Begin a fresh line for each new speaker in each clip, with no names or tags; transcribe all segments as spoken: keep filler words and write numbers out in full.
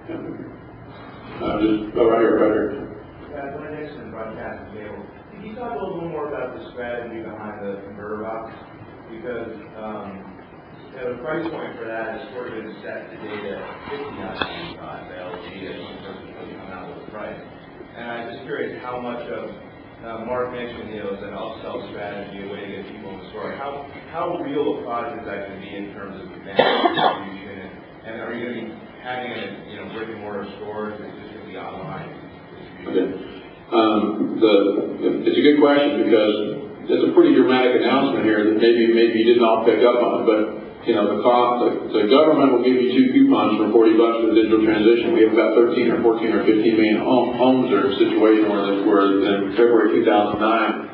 Uh, just go right here, right here.
Yeah, Glenn Nixon, broadcast cable. Can you talk a little bit more about the strategy behind the converter box? Because um, you know, the price point for that has sort of been set to date at fifty-nine ninety-five by L G as in terms of really come out with the price. And I'm just curious how much of uh, Mark mentioned, you know, as an upsell strategy, a way to get people in the store. How how real a product is that going to be in terms of advanced distribution? And, and are you going to be having it, you know, brick and mortar stores, or is this going to be online?
Okay. Um, the, it's a good question because it's a pretty dramatic announcement here that maybe maybe you didn't all pick up on, but you know the cost. The, the government will give you two coupons for forty bucks for the digital transition. We have about thirteen or fourteen or fifteen million home, homes that are in a situation where this, where in February two thousand nine,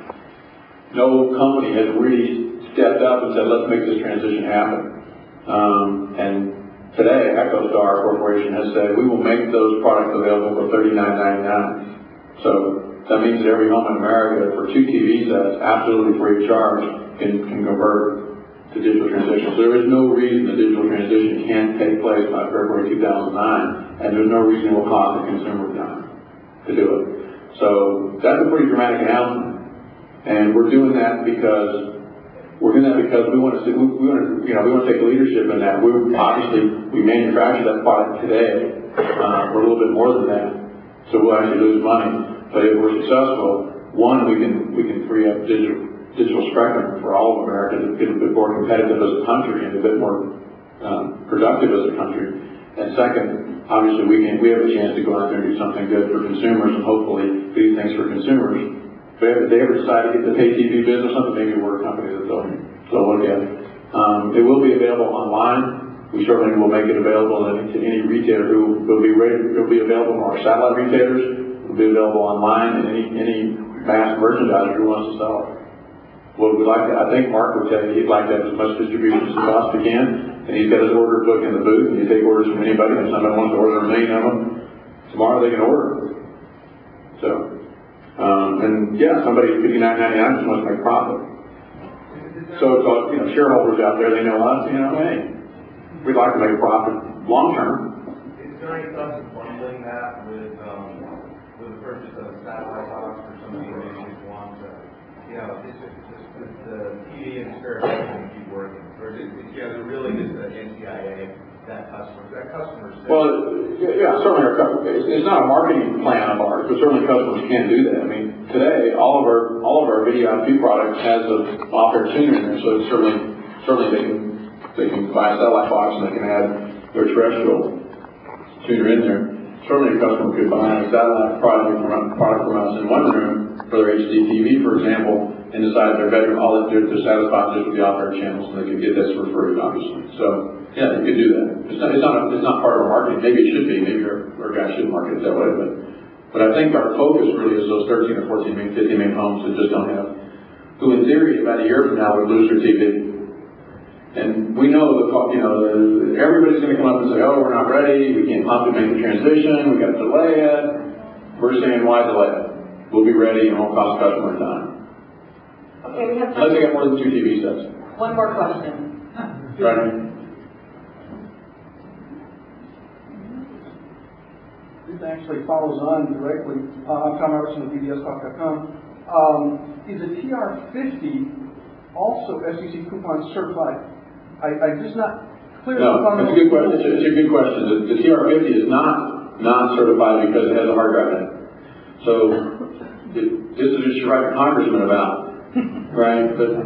no company has really stepped up and said, let's make this transition happen. Um, and today, EchoStar Corporation has said, we will make those products available for thirty-nine ninety-nine. So that means that every home in America for two T V sets, absolutely free of charge, can, can convert to digital transition. So there is no reason the digital transition can't take place by February two thousand nine, and there's no reason it will cost the consumer time to do it. So that's a pretty dramatic announcement. And we're doing that because We're doing that because we want to, we, we want to, you know, we want to take leadership in that. We obviously we manufacture that product today uh, for a little bit more than that, so we'll actually lose money. But if we're successful, one, we can we can free up digital digital spectrum for all of America to get a bit more competitive as a country and a bit more um, productive as a country. And second, obviously we can we have a chance to go out there and do something good for consumers and hopefully do things for consumers. But if they ever decide to get the pay T V business, something maybe we're a company that they'll, they'll look at. Um, it will be available online. We certainly will make it available to any retailer who will be ready. It will be available from our satellite retailers. It will be available online and any any mass merchandiser who wants to sell it. Well, we'd like to, I think Mark would tell you he'd like to have as much distribution as he possibly can. And he's got his order book in the booth, and you take orders from anybody. If somebody wants to order a million of them, tomorrow they can order. So. Um, and yeah, somebody at fifty-nine ninety-nine just wants to make profit. So it's all, you know, shareholders out there, they know us, you know, hey, we'd like to make a profit long term.
Is there any thoughts of bundling that with um, with the purchase of a satellite box for somebody who maybe just wants to, you know, is it just the T V and spare bedroom keep working, or is it, you know, really just the N T I A? That customer, that customer says.
Well, yeah, certainly our customer base. It's not a marketing plan of ours, but certainly customers can do that. I mean, today all of our all of our video I P products has an off-air tuner in there, so certainly certainly they can they can buy a satellite box and they can add their terrestrial tuner in there. Certainly a customer could buy a satellite product from product from us in one room for their H D T V, for example, and decide their bedroom all they do to satisfy just with the off-air channels, and they could get this for free, obviously. So. Yeah, you could do that. It's not, it's not, a, it's not part of our marketing. Maybe it should be. Maybe our, our guys should market it that way. But, but I think our focus really is those thirteen or fourteen, maybe fifteen million homes that just don't have, who in theory about a year from now would lose their T V. And we know the, you know, the, everybody's going to come up and say, oh, we're not ready. We can't possibly make the transition. We got to delay it. We're saying, why delay it? We'll be ready and it won't cost the customer time.
Okay, we have time.
Unless they got more than two T V sets.
One more question.
Right.
This actually follows on directly. Uh, I'm Tom Robertson with B B S Talk dot com. Um, is a T R fifty also F C C coupon certified? I, I'm just not clear.
No, it's a good question. It's a, it's a good question. The, the T R fifty is not non-certified because it has a hard drive in it. So it, this is what you write a congressman about, right? But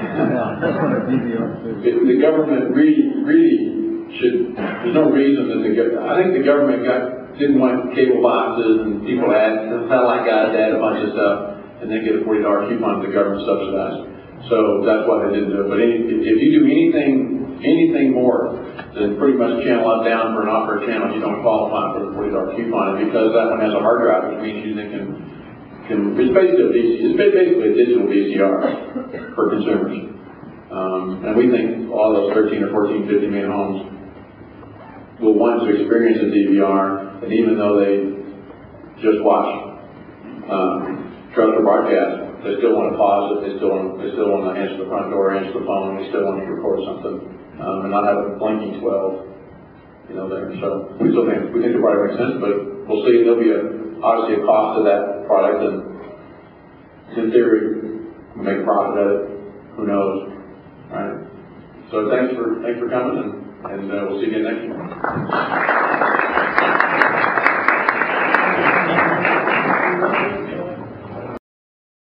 the, the government really, really should. There's no reason that the I think the government got. Didn't want cable boxes and people had, the satellite guys had a bunch of stuff and then get a forty dollar coupon that the government subsidized. So that's why they didn't do it. But any, if you do anything anything more than pretty much channel up down for an offer channel, you don't qualify for the forty dollar coupon. And because that one has a hard drive, which means you can, can it's basically a V C, it's basically a digital V C R for consumers. Um, and we think all those thirteen or fourteen, fifteen million homes will want to experience a D V R. And even though they just watch um, terrestrial broadcast, they still want to pause it. They still want, they still want to answer the front door, answer the phone. They still want to record something um, and not have a blinking twelve. you know, there. So we still think, we think the product makes sense, but we'll see. There'll be a, obviously a cost to that product, and in theory, we'll make a profit at it. Who knows, right? So thanks for, thanks for coming, and, and uh, we'll see you again next year.